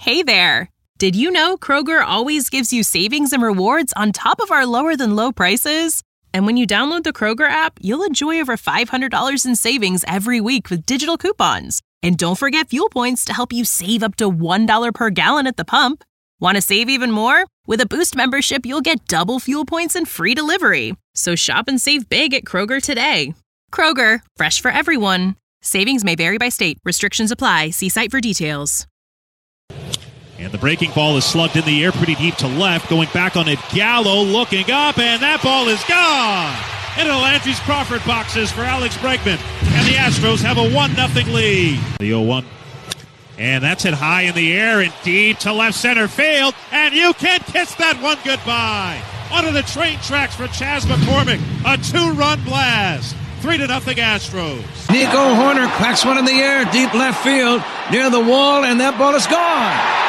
Hey there! Did you know Kroger always gives you savings and rewards on top of our lower-than-low prices? And when you download the Kroger app, you'll enjoy over $500 in savings every week with digital coupons. And don't forget fuel points to help you save up to $1 per gallon at the pump. Want to save even more? With a Boost membership, you'll get double fuel points and free delivery. So shop and save big at Kroger today. Kroger, fresh for everyone. Savings may vary by state. Restrictions apply. See site for details. And the breaking ball is slugged in the air pretty deep to left. Going back on it, Gallo looking up, and that ball is gone! Into the Landry's Crawford boxes for Alex Bregman. And the Astros have a 1-0 lead. The 0-1. And that's hit high in the air and deep to left center field. And you can kiss that one goodbye. Onto the train tracks for Chas McCormick. A 2-run blast. 3-0 Astros. Nico Hoerner cracks one in the air, deep left field, near the wall, and that ball is gone.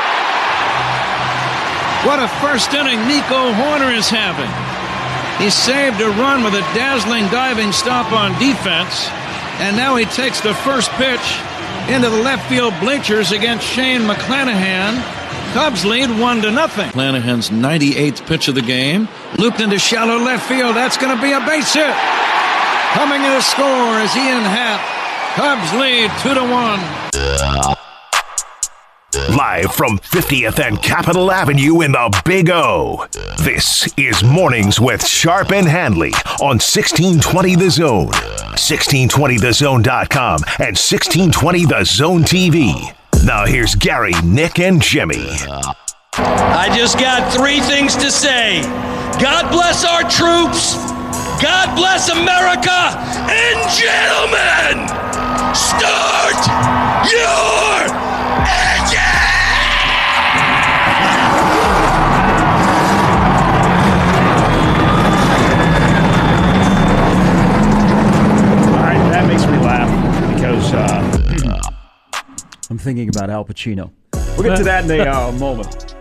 What a first inning Nico Hoerner is having. He saved a run with a dazzling diving stop on defense, and now he takes the first pitch into the left field bleachers against Shane McClanahan. Cubs lead 1-0. McClanahan's 98th pitch of the game, looped into shallow left field. That's going to be a base hit. Coming in to score is Ian Happ. Cubs lead 2-1. Live from 50th and Capitol Avenue in the Big O. This is Mornings with Sharp and Handley on 1620 The Zone, 1620thezone.com, and 1620 The Zone TV. Now here's Gary, Nick, and Jimmy. I just got 3 things to say. God bless our troops. God bless America. And gentlemen, start your engine! All right, that makes me laugh because I'm thinking about Al Pacino. We'll get to that in a moment.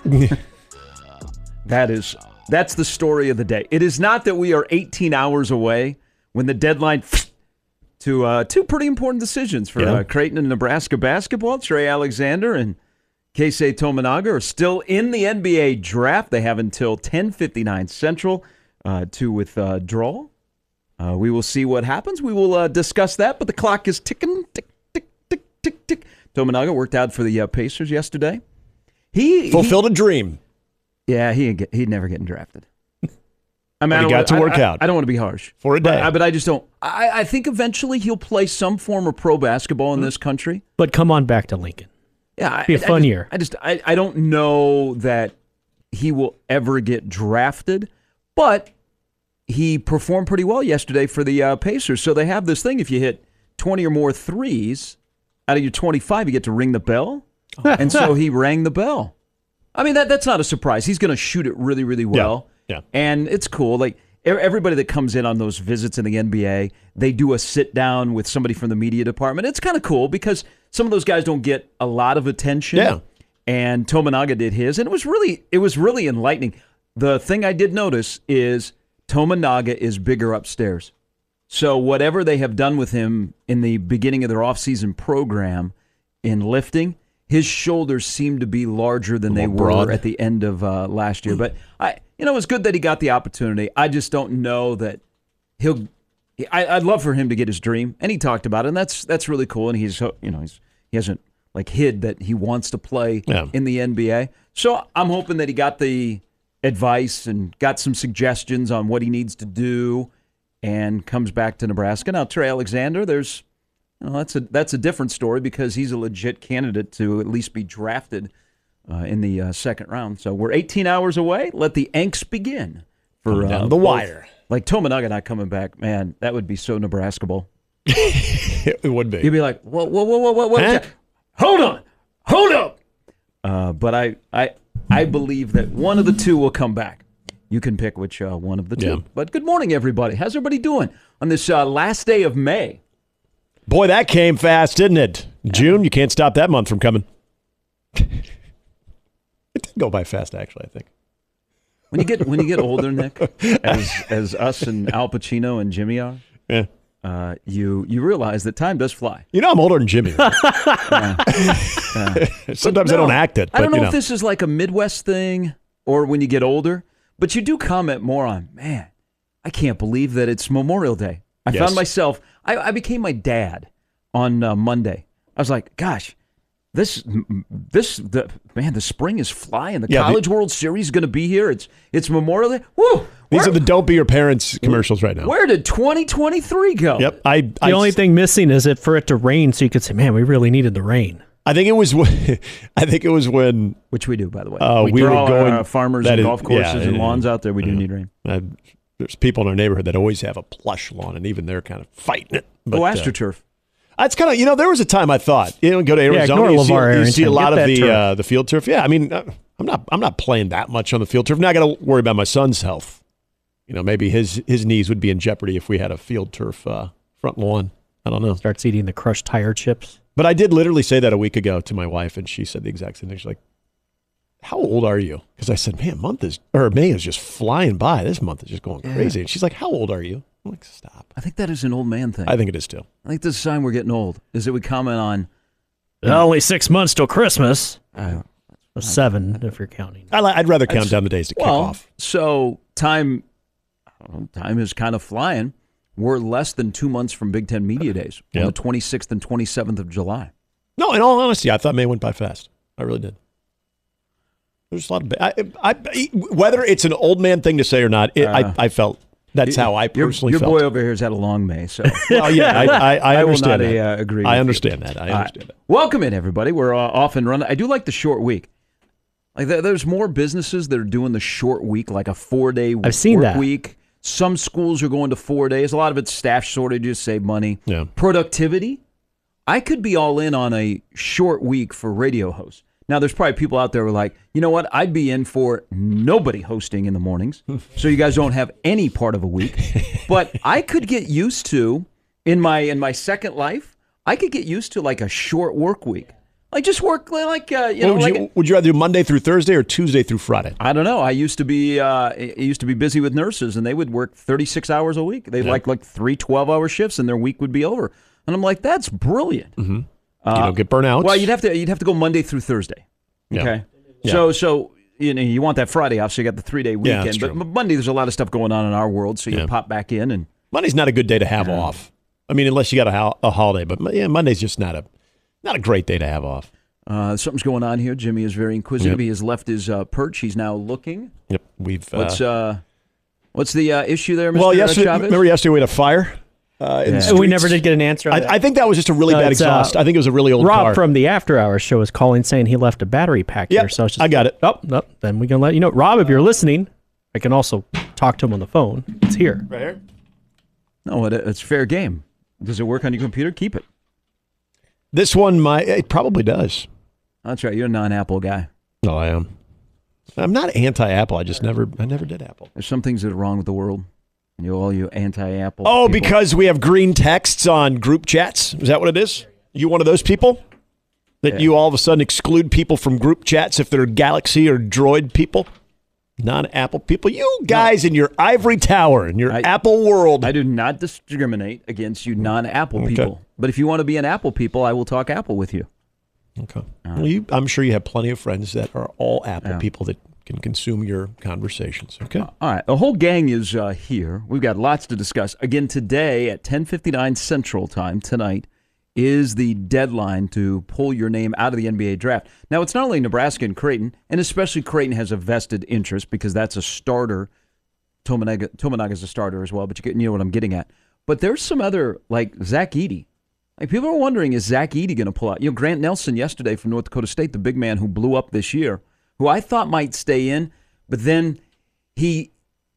That's the story of the day. It is not that we are 18 hours away when the deadline to 2 pretty important decisions for Creighton and Nebraska basketball. Trey Alexander and Keisei Tominaga are still in the NBA draft. They have until 10:59 Central to withdraw. We will see what happens. We will discuss that, but the clock is ticking, tick, tick, tick, tick, tick. Tominaga worked out for the Pacers yesterday. He fulfilled a dream. Yeah, he'd never getting drafted. I mean, he got to work out. I don't want to be harsh for a day, but I just don't. I think eventually he'll play some form of pro basketball in this country. But come on back to Lincoln. Yeah, it'd be a fun year. I don't know that he will ever get drafted, but he performed pretty well yesterday for the Pacers. So they have this thing: if you hit 20 or more threes out of your 25, you get to ring the bell. And so he rang the bell. I mean, that's not a surprise. He's going to shoot it really, really well. Yeah. And it's cool. Like, everybody that comes in on those visits in the NBA, they do a sit-down with somebody from the media department. It's kind of cool because some of those guys don't get a lot of attention. Yeah. And Tominaga did his, and it was really enlightening. The thing I did notice is Tominaga is bigger upstairs. So whatever they have done with him in the beginning of their offseason program in lifting, his shoulders seem to be larger than they were at the end of last year. But it was good that he got the opportunity. I just don't know that I'd love for him to get his dream, and he talked about it, and that's really cool. And he hasn't hid that he wants to play in the NBA. So I'm hoping that he got the advice and got some suggestions on what he needs to do, and comes back to Nebraska. Now Trey Alexander, that's a different story because he's a legit candidate to at least be drafted in the second round. So we're 18 hours away. Let the angst begin for down the wire. Like Tominaga not coming back, man, that would be so Nebraska Bowl. It would be. You'd be like, whoa, Huh? hold up. But I believe that one of the two will come back. You can pick which one of the two. Yeah. But good morning, everybody. How's everybody doing on this last day of May? Boy, that came fast, didn't it? June, you can't stop that month from coming. It did go by fast, actually, I think. When you get older, Nick, as us and Al Pacino and Jimmy are, you realize that time does fly. You know, I'm older than Jimmy. Sometimes I don't act it. But, I don't know if this is like a Midwest thing or when you get older, but you do comment more on, man, I can't believe that it's Memorial Day. I found myself, I became my dad on Monday. I was like, gosh, the spring is flying. The College World Series is going to be here. It's Memorial Day. Woo! These are the Don't Be Your Parents commercials right now. Where did 2023 go? Yep. The only thing missing is for it to rain, so you could say, "Man, we really needed the rain." I think it was when which we do, by the way. we were going our farmers and golf courses and lawns out there. We do need rain. There's people in our neighborhood that always have a plush lawn, and even they're kind of fighting it. But, AstroTurf. It's kind of, there was a time I thought, go to Arizona, you see a lot of the field turf. Yeah, I mean, I'm not playing that much on the field turf. Now I got to worry about my son's health. Maybe his knees would be in jeopardy if we had a field turf front lawn. I don't know. Starts eating the crushed tire chips. But I did literally say that a week ago to my wife, and she said the exact same thing. She's like, "How old are you?" Because I said, "Man, May is just flying by. This month is just going crazy." And she's like, "How old are you?" I'm like, "Stop." I think that is an old man thing. I think it is too. I think this is a sign we're getting old. Is that we comment on only 6 months till Christmas. 7 if you're counting. I'd rather count down the days to kick off. So time is kind of flying. We're less than 2 months from Big Ten Media Days on the 26th and 27th of July. No, in all honesty, I thought May went by fast. I really did. There's a lot of whether it's an old man thing to say or not, I felt that's how I personally felt. Your boy over here has had a long May, so well, yeah, I understand will not, that. agree. I understand that. I understand that. Welcome in, everybody. We're off and running. I do like the short week. Like there's more businesses that are doing the short week, like a 4-day I've seen that. week. Some schools are going to 4 days. A lot of it's staff shortages, save money. Yeah. Productivity. I could be all in on a short week for radio hosts. Now, there's probably people out there who are like, you know what? I'd be in for nobody hosting in the mornings, so you guys don't have any part of a week. But I could get used to, in my second life, I could get used to like a short work week. Like just work like would you rather do Monday through Thursday or Tuesday through Friday? I don't know. I used to be busy with nurses, and they would work 36 hours a week. They'd like 3 12-hour shifts, and their week would be over. And I'm like, that's brilliant. Mm-hmm. You don't get burnout. Well, you'd have to go Monday through Thursday. Okay. Yeah. So you want that Friday off, so you got the 3-day weekend. that's but true. Monday, there's a lot of stuff going on in our world, so you pop back in. And Monday's not a good day to have off. I mean, unless you got a holiday. But Monday's just not a great day to have off. Something's going on here. Jimmy is very inquisitive. Yep. He has left his perch. He's now looking. Yep. What's the issue there, Mr. Well, Chavez? remember yesterday we had a fire? We never did get an answer on that. I think that was just a really bad exhaust. I think it was a really old Rob car. from the After Hours show is calling saying he left a battery pack here. So I got it. Oh, no, then we can let you know. Rob, if you're listening, I can also talk to him on the phone. It's here. Right here? No, it's fair game. Does it work on your computer? Keep it. This one, it probably does. That's right. You're a non-Apple guy. No, I am. I'm not anti-Apple. I never did Apple. There's some things that are wrong with the world. All you anti-Apple Oh, people. because we have green texts on group chats? Is that what it is? You one of those people? That you all of a sudden exclude people from group chats if they're Galaxy or Droid people? Non-Apple people? You guys in your ivory tower, in your Apple world. I do not discriminate against you non-Apple people. But if you want to be an Apple people, I will talk Apple with you. Okay. Well, I'm sure you have plenty of friends that are all Apple people that can consume your conversations. Okay. All right. The whole gang is here. We've got lots to discuss. Again, today at 10:59 Central Time tonight is the deadline to pull your name out of the NBA draft. Now, it's not only Nebraska and Creighton, and especially Creighton has a vested interest because that's a starter. Tominaga's a starter as well, but you know what I'm getting at. But there's some other, like Zach Edey. Like people are wondering, is Zach Edey going to pull out? Grant Nelson yesterday from North Dakota State, the big man who blew up this year, who I thought might stay in, but then he's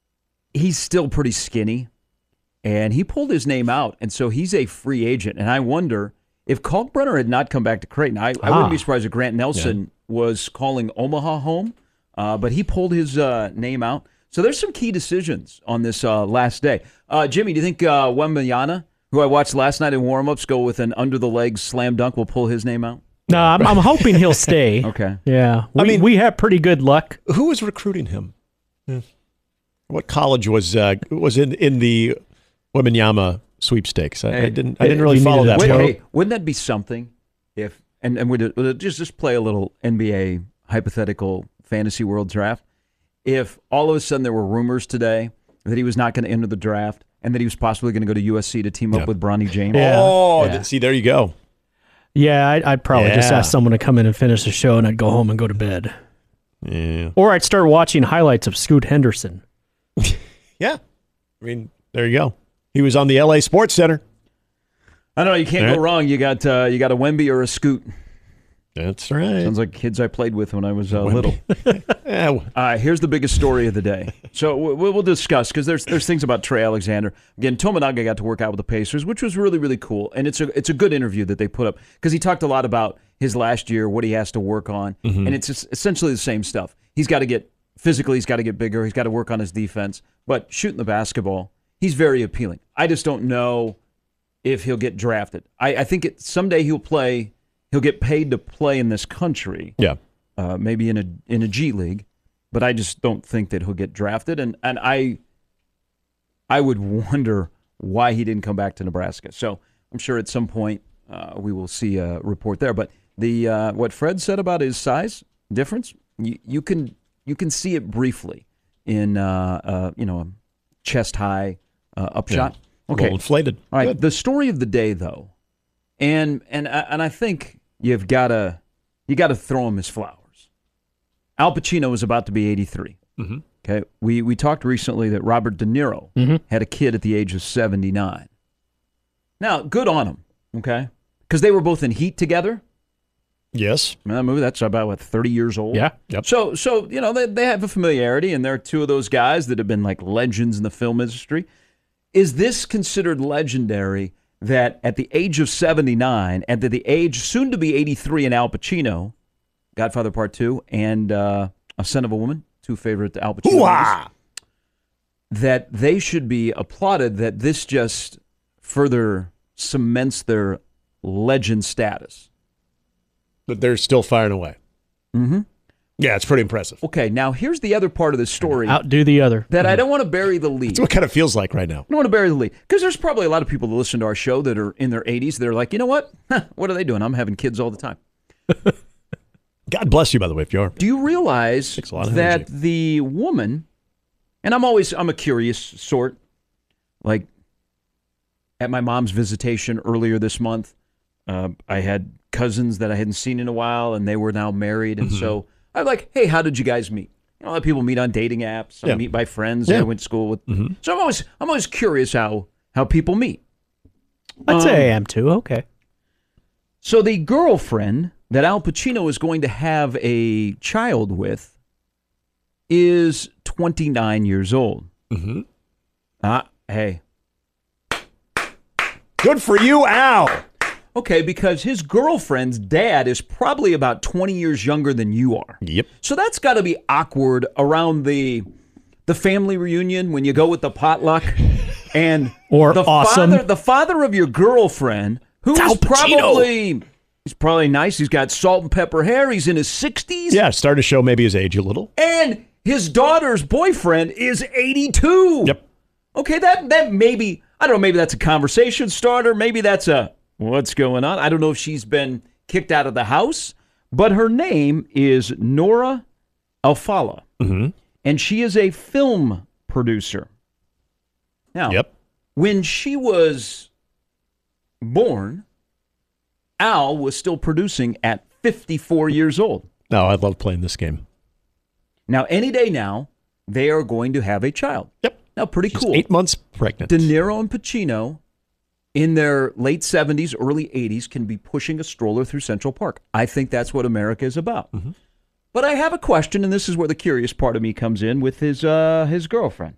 still pretty skinny, and he pulled his name out, and so he's a free agent. And I wonder if Kalkbrenner had not come back to Creighton, I wouldn't be surprised if Grant Nelson was calling Omaha home, but he pulled his name out. So there's some key decisions on this last day. Jimmy, do you think Wembanyama, who I watched last night in warm-ups, go with an under-the-legs slam dunk, will pull his name out? No, I'm hoping he'll stay. Okay. Yeah. We have pretty good luck. Who was recruiting him? Yeah. What college was in the Wembanyama sweepstakes. I didn't really follow that. Hey, wouldn't that be something if and we'll just play a little NBA hypothetical fantasy world draft? If all of a sudden there were rumors today that he was not going to enter the draft and that he was possibly going to go to USC to team up with Bronny James. Yeah. See, there you go. Yeah, I'd probably just ask someone to come in and finish the show, and I'd go home and go to bed. Yeah. Or I'd start watching highlights of Scoot Henderson. Yeah. I mean, there you go. He was on the LA Sports Center. I don't know. You can't go wrong. You got a Wemby or a Scoot. That's right. Sounds like kids I played with when I was little. Yeah. Here's the biggest story of the day. So we'll discuss, because there's things about Trey Alexander. Again, Tominaga got to work out with the Pacers, which was really, really cool. And it's a good interview that they put up, because he talked a lot about his last year, what he has to work on. Mm-hmm. And it's just essentially the same stuff. He's got to get physically, he's got to get bigger, he's got to work on his defense. But shooting the basketball, he's very appealing. I just don't know if he'll get drafted. I think someday he'll play. He'll get paid to play in this country. Yeah, maybe in a G League, but I just don't think that he'll get drafted. And I would wonder why he didn't come back to Nebraska. So I'm sure at some point we will see a report there. But what Fred said about his size difference, you can see it briefly in a chest high upshot. Yeah. Okay, well inflated. All right. Good. The story of the day, though, and I think you've got to throw him his flowers. Al Pacino is about to be 83. Mm-hmm. Okay, we talked recently that Robert De Niro had a kid at the age of 79. Now, good on him. Okay, because they were both in Heat together. Yes, that movie, that's about 30 years old. Yeah. Yep. So they have a familiarity, and they're two of those guys that have been like legends in the film industry. Is this considered legendary that at the age of 79, and at the age soon to be 83 in Al Pacino, Godfather Part 2, and A Son of a Woman, two favorite Al Pacino movies, that they should be applauded, that this just further cements their legend status? But they're still firing away. Mm-hmm. Yeah, it's pretty impressive. Okay, now here's the other part of the story. Outdo the other. That I don't want to bury the lead. That's what it kind of feels like right now. I don't want to bury the lead. Because there's probably a lot of people that listen to our show that are in their 80s. They're like, you know what? What are they doing? I'm having kids all the time. God bless you, by the way, if you are. Do you realize that the woman, and I'm a curious sort, like at my mom's visitation earlier this month, I had cousins that I hadn't seen in a while, and they were now married, and so I'm like, hey, how did you guys meet? A lot of people meet on dating apps. Some meet by friends that I went to school with. Mm-hmm. So I'm always curious how people meet. I'd say I am too. Okay. So the girlfriend that Al Pacino is going to have a child with is 29 years old. Mm-hmm. Hey. Good for you, Al. Okay, because his girlfriend's dad is probably about 20 years younger than you are. Yep. So that's got to be awkward around the family reunion when you go with the potluck and the father of your girlfriend, who is probably nice. He's got salt and pepper hair. He's in his 60s. Yeah, starting to show maybe his age a little. And his daughter's boyfriend is 82. Yep. Okay, that maybe, I don't know, maybe that's a conversation starter. Maybe that's a what's going on? I don't know if she's been kicked out of the house, but her name is Nora Alfalla, and she is a film producer. Now, when she was born, Al was still producing at 54 years old. No, I love playing this game. Now, any day now, they are going to have a child. Yep. Now, pretty cool. 8 months pregnant. De Niro and Pacino, in their late 70s, early 80s, can be pushing a stroller through Central Park. I think that's what America is about. Mm-hmm. But I have a question, and this is where the curious part of me comes in with his girlfriend.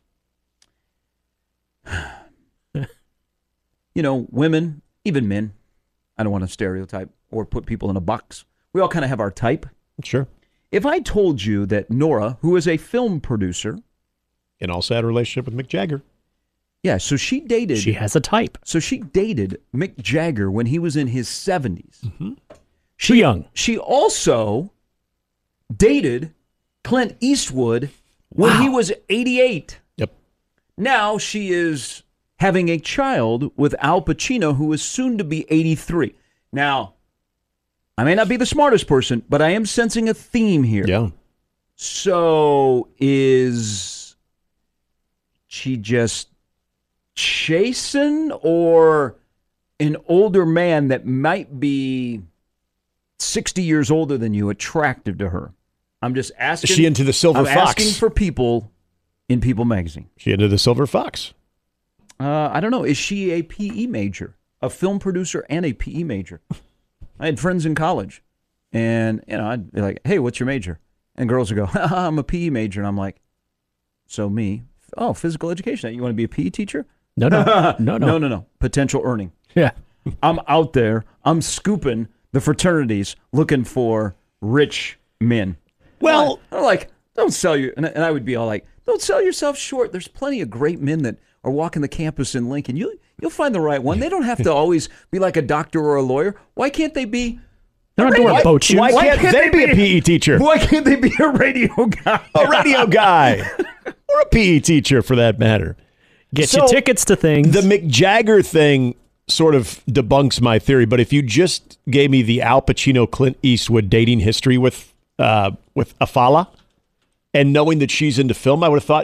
Women, even men, I don't want to stereotype or put people in a box. We all kind of have our type. Sure. If I told you that Nora, who is a film producer, and also had a relationship with Mick Jagger. Yeah, so she dated... She has a type. So she dated Mick Jagger when he was in his 70s. Mm-hmm. Too young. She also dated Clint Eastwood when he was 88. Yep. Now she is having a child with Al Pacino, who is soon to be 83. Now, I may not be the smartest person, but I am sensing a theme here. Yeah. So is she just chasing, or an older man that might be 60 years older than you attractive to her? I'm just asking. Is she into the Silver Fox? I'm asking for people in People Magazine. She into the Silver Fox? I don't know. Is she a PE major? A film producer and a PE major? I had friends in college, and I'd be like, "Hey, what's your major?" And girls would go, "I'm a PE major," and I'm like, "So me? Oh, physical education. You want to be a PE teacher?" No. Potential earning. Yeah. I'm out there. I'm scooping the fraternities looking for rich men. Well, I'm like, don't sell you. And I would be all like, don't sell yourself short. There's plenty of great men that are walking the campus in Lincoln. You'll find the right one. They don't have to always be like a doctor or a lawyer. Why can't they be? They don't have to wear boat shoes. Why can't they be a PE teacher? Why can't they be a radio guy? A radio guy. Or a PE teacher, for that matter. Get you tickets to things. The Mick Jagger thing sort of debunks my theory, but if you just gave me the Al Pacino, Clint Eastwood dating history with Afala, and knowing that she's into film, I would have thought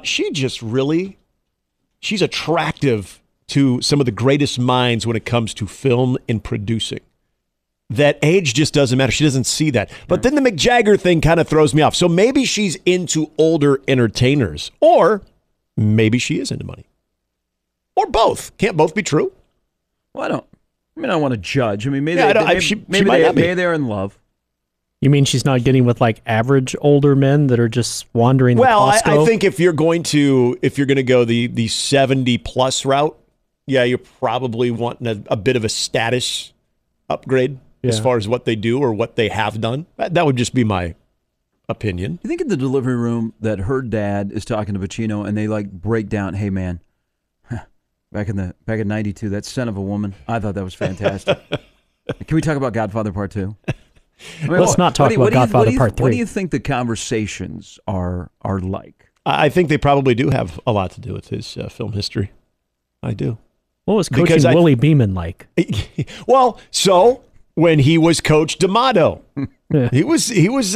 she's attractive to some of the greatest minds when it comes to film and producing. That age just doesn't matter. She doesn't see that. But then the Mick Jagger thing kind of throws me off. So maybe she's into older entertainers, or maybe she is into money. Or both. Can't both be true? Well, I don't want to judge. I mean, maybe they're in love. You mean she's not getting with like average older men that are just wandering? Well, I think if you're going to go the 70 plus route, yeah, you're probably wanting a bit of a status upgrade as far as what they do or what they have done. That would just be my opinion. You think in the delivery room that her dad is talking to Pacino and they like break down, "Hey man, back in 92, that son of a woman, I thought that was fantastic." Can we talk about Godfather Part 2? I mean, let's not talk about Godfather Part 3. What do you think the conversations are like? I think they probably do have a lot to do with his film history. I do. What was coaching Willie Beeman like? Well, so when he was Coach D'Amato, he was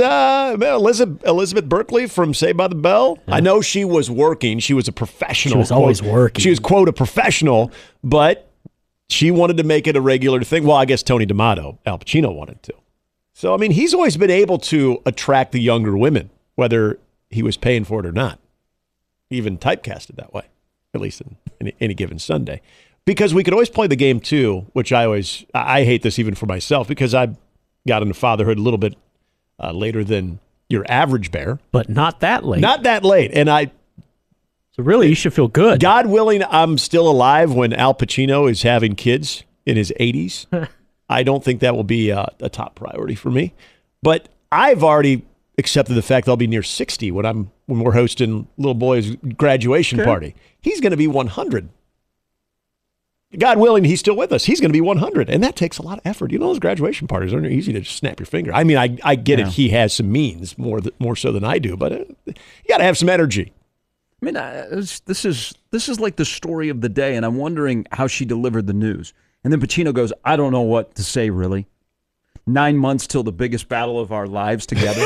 Elizabeth Berkley from Saved by the Bell. Yeah. I know she was working. She was a professional. She was always working. She was, quote, a professional, but she wanted to make it a regular thing. Well, I guess Tony D'Amato, Al Pacino wanted to. So, I mean, he's always been able to attract the younger women, whether he was paying for it or not. Even typecasted that way, at least in any given Sunday. Because we could always play the game, too, which I hate this even for myself, because I got into fatherhood a little bit later than your average bear. But not that late. Not that late. And So really, you should feel good. God willing, I'm still alive when Al Pacino is having kids in his 80s. I don't think that will be a top priority for me. But I've already accepted the fact that I'll be near 60 when we're hosting little boy's graduation party. He's going to be 100. God willing, he's still with us. He's going to be 100, and that takes a lot of effort. You know, those graduation parties aren't easy to just snap your finger. I mean, I get it. He has some means more so than I do, but you got to have some energy. I mean, this is like the story of the day, and I'm wondering how she delivered the news. And then Pacino goes, "I don't know what to say, really. 9 months till the biggest battle of our lives together."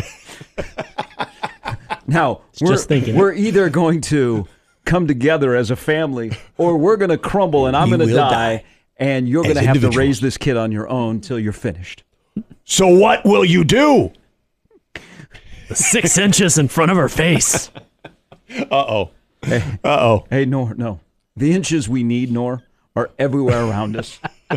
Now, we're either going to come together as a family, or we're going to crumble, and I'm going to die, and you're going to have to raise this kid on your own till you're finished. So what will you do? The 6 inches in front of her face. Uh-oh. Hey, Nor, no. The inches we need, Nor, are everywhere around us.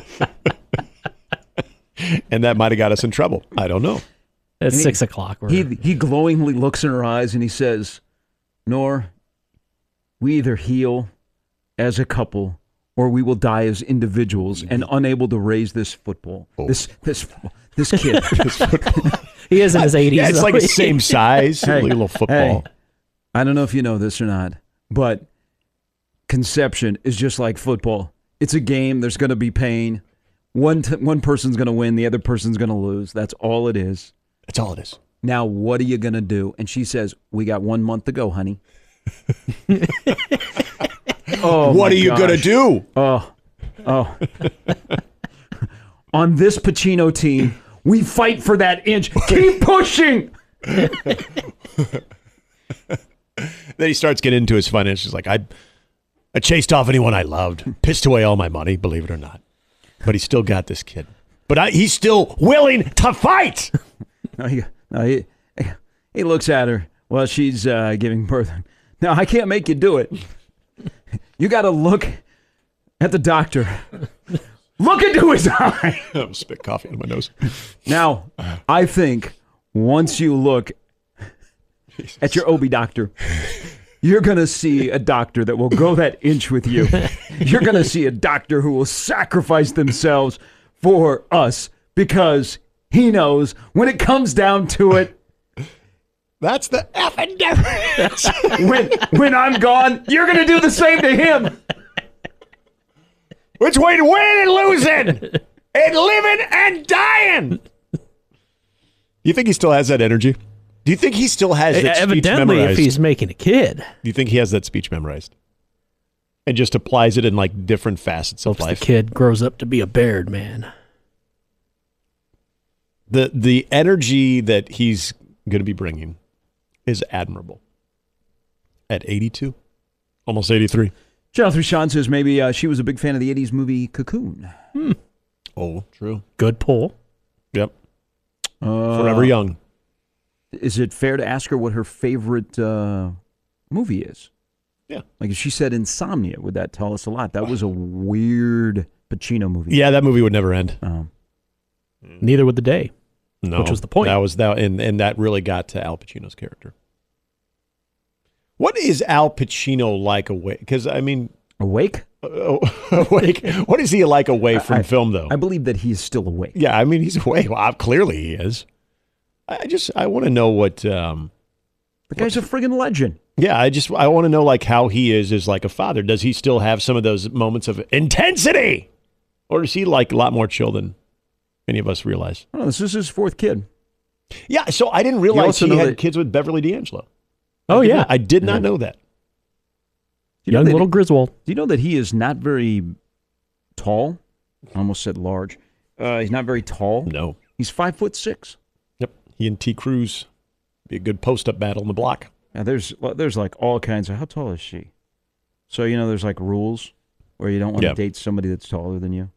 And that might have got us in trouble. I don't know. It's 6 o'clock. He glowingly looks in her eyes and he says, "Nor, we either heal as a couple or we will die as individuals and unable to raise this football. Oh. This kid." He is in his 80s. Yeah, it's like the same size. Little football. Hey, I don't know if you know this or not, but conception is just like football. It's a game. There's going to be pain. One person's going to win. The other person's going to lose. That's all it is. That's all it is. Now, what are you going to do? And she says, "We got 1 month to go, honey." what are you going to do? Oh. On this Pacino team, we fight for that inch. Keep pushing. Then he starts getting into his finances. Like, I chased off anyone I loved, pissed away all my money, believe it or not. But he's still got this kid. But he's still willing to fight. He looks at her while she's giving birth. Now, I can't make you do it. You got to look at the doctor. Look into his eye. I'm spit coffee in my nose. Now, I think once you look at your OB doctor, you're going to see a doctor that will go that inch with you. You're going to see a doctor who will sacrifice themselves for us because he knows when it comes down to it, that's the effing difference. when I'm gone, you're going to do the same to him. Between winning and losing, and living and dying. Do you think he still has that energy? Do you think he still has that speech memorized? Evidently, if he's making a kid. Do you think he has that speech memorized? And just applies it in like different facets of life? The kid grows up to be a Baird man. The energy that he's going to be bringing is admirable. At 82, almost 83. Jonathan Sean says maybe she was a big fan of the 80s movie Cocoon. Oh, true. Good pull. Yep. Forever Young. Is it fair to ask her what her favorite movie is? Yeah. Like if she said Insomnia, would that tell us a lot? That was a weird Pacino movie. Yeah, that movie would never end. Neither would The Day. No. Which was the point. That was that, and that really got to Al Pacino's character. What is Al Pacino like away? Because, I mean... Awake? Awake. What is he like away from film, though? I believe that he is still awake. Yeah, I mean, he's awake. Well, clearly he is. I want to know what... the guy's a friggin' legend. Yeah, I want to know, like, how he is like a father. Does he still have some of those moments of intensity? Or is he, like, a lot more chill than any of us realize? Oh, this is his fourth kid. Yeah, so I didn't realize he had kids with Beverly D'Angelo. Oh, yeah. I did not know that. Young little Griswold. Do you know that he is not very tall? I almost said large. He's not very tall. No. He's 5'6". Yep. He and T. Cruz be a good post-up battle in the block. Now, there's like all kinds of... How tall is she? So, there's like rules where you don't want to date somebody that's taller than you.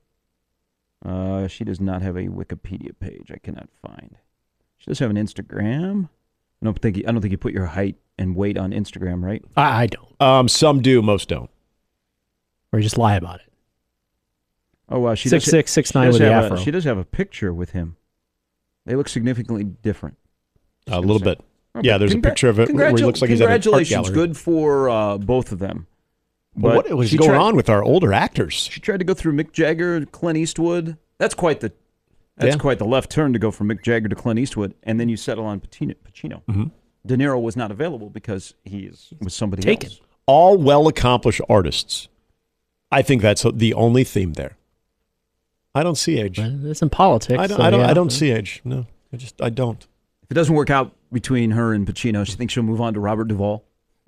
She does not have a Wikipedia page. I cannot find. She does have an Instagram. I don't think you put your height and weight on Instagram, right? I don't. Some do, most don't. Or you just lie about it. Oh, wow. 6'6", 6'9" with the afro. She does have a picture with him. They look significantly different. A little bit. Yeah, there's a picture of it where he looks like he's at an art gallery. Congratulations. Good for both of them. But what was going on with our older actors? She tried to go through Mick Jagger, Clint Eastwood. That's quite the left turn to go from Mick Jagger to Clint Eastwood, and then you settle on Pacino. Mm-hmm. De Niro was not available because he is with somebody else. All well-accomplished artists. I think that's the only theme there. I don't see age. It's in politics. I don't see age. No, I don't. If it doesn't work out between her and Pacino, she thinks she'll move on to Robert Duvall.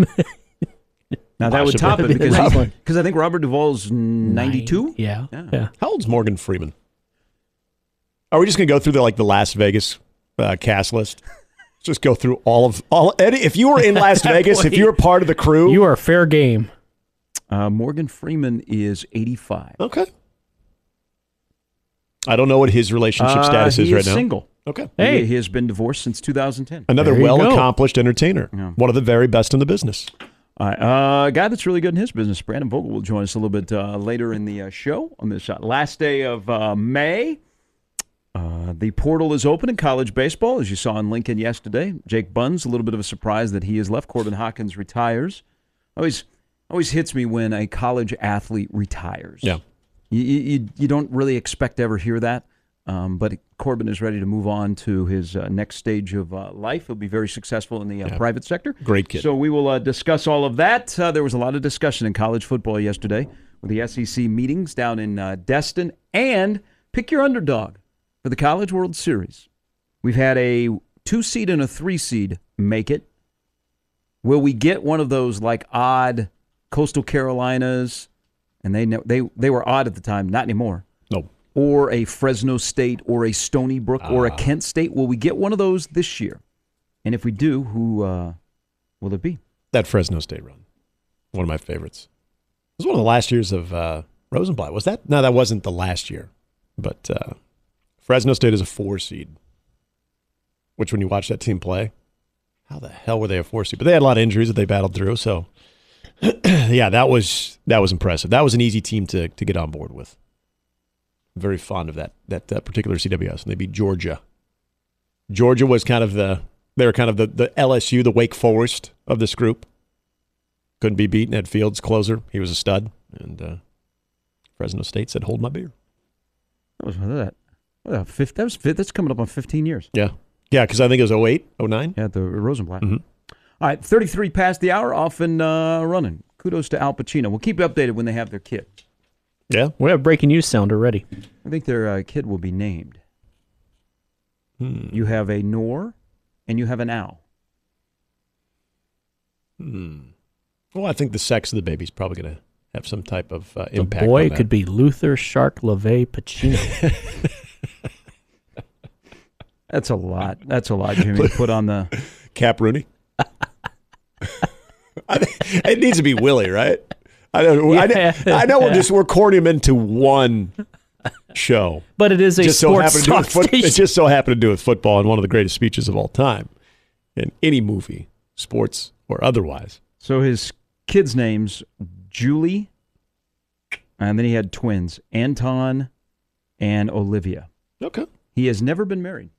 Now that would top it because I think Robert Duvall's 92. Yeah. How old's Morgan Freeman? Are we just gonna go through the Las Vegas cast list? Just go through all. Eddie, if you were in Las Vegas, if you were part of the crew, you are fair game. Morgan Freeman is 85. Okay. I don't know what his relationship status is right now. Single. Okay. Hey, he has been divorced since 2010. Another well-accomplished entertainer. Yeah. One of the very best in the business. All right. A guy that's really good in his business, Brandon Vogel, will join us a little bit later in the show on this last day of May. The portal is open in college baseball, as you saw in Lincoln yesterday. Jake Buns, a little bit of a surprise that he has left. Corbin Hawkins retires. Always hits me when a college athlete retires. Yeah. You don't really expect to ever hear that, but Corbin is ready to move on to his next stage of life. He'll be very successful in the private sector. Great kid. So we will discuss all of that. There was a lot of discussion in college football yesterday with the SEC meetings down in Destin. And pick your underdog for the College World Series. We've had a 2-seed and a 3-seed make it. Will we get one of those odd Coastal Carolinas, and they were odd at the time, not anymore. No. Or a Fresno State or a Stony Brook or a Kent State. Will we get one of those this year? And if we do, who will it be? That Fresno State run. One of my favorites. It was one of the last years of Rosenblatt. Was that? No, that wasn't the last year. But Fresno State is a 4 seed. Which, when you watch that team play, how the hell were they a 4 seed? But they had a lot of injuries that they battled through. So, yeah, that was impressive. That was an easy team to get on board with. Very fond of that particular CWS. And they beat Georgia. Georgia was kind of the LSU, the Wake Forest of this group. Couldn't be beaten. Had Fields closer. He was a stud. And Fresno State said, "Hold my beer." That was that. That's coming up on 15 years. Yeah. Yeah, because I think it was 08, 09. Yeah, the Rosenblatt. Mm-hmm. All right, 33 past the hour, off and running. Kudos to Al Pacino. We'll keep you updated when they have their kid. Yeah? We have breaking news sounder ready. I think their kid will be named. You have a Nor, and you have an Al. Well, I think the sex of the baby's probably going to have some type of impact. The boy on that. could be Luther Shark LaVey Pacino. That's a lot. That's a lot, Jimmy, to put on the... Cap Rooney? It needs to be Willie, right? I know we're courting him into one show. But it is a sports talk station. It just so happened to do with football and one of the greatest speeches of all time in any movie, sports or otherwise. So his kids' names, Julie, and then he had twins, Anton and Olivia. Okay. He has never been married.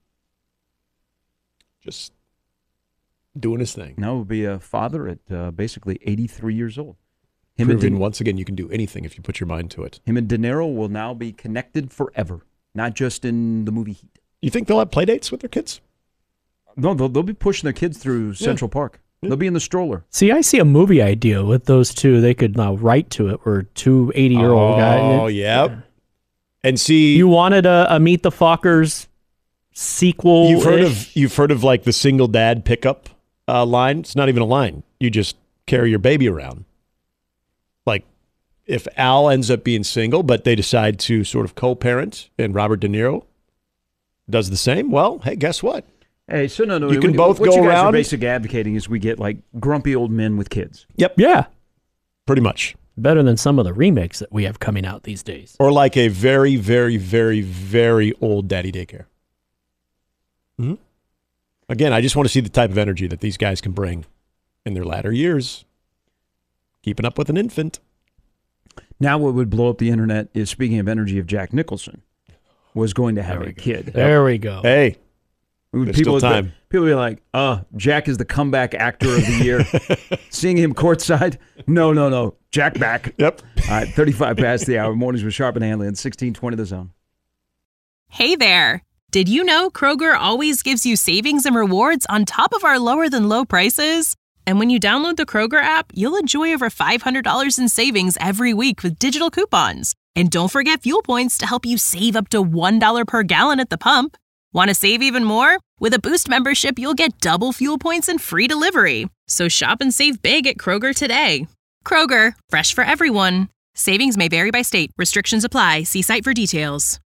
Just doing his thing. Now will be a father at basically 83 years old. Proving once again you can do anything if you put your mind to it. Him and De Niro will now be connected forever, not just in the movie Heat. You think they'll have play dates with their kids? No, they'll be pushing their kids through Central Park. They'll be in the stroller. See, I see a movie idea with those two. They could now write to it, or two 80-year-old guys. Oh, yeah. And see... You wanted a Meet the Fockers sequel. You've heard of like the single dad pickup line. It's not even a line. You just carry your baby around. Like if Al ends up being single, but they decide to sort of co-parent, and Robert De Niro does the same. Well, hey, guess what? Hey, so no. You can both go around. What you guys are basically advocating is we get like grumpy old men with kids. Yep. Yeah. Pretty much. Better than some of the remakes that we have coming out these days. Or like a very, very, very, very old daddy daycare. Mm-hmm. Again, I just want to see the type of energy that these guys can bring in their latter years. Keeping up with an infant. Now what would blow up the internet is, speaking of energy, of Jack Nicholson was going to have a kid. There we go. Hey. People would be like, Jack is the comeback actor of the year. Seeing him courtside? No. Jack back. Yep. All right, 35 past the hour. Mornings with Sharp and Hanley on 1620 The Zone. Hey there. Did you know Kroger always gives you savings and rewards on top of our lower than low prices? And when you download the Kroger app, you'll enjoy over $500 in savings every week with digital coupons. And don't forget fuel points to help you save up to $1 per gallon at the pump. Want to save even more? With a Boost membership, you'll get double fuel points and free delivery. So shop and save big at Kroger today. Kroger, fresh for everyone. Savings may vary by state. Restrictions apply. See site for details.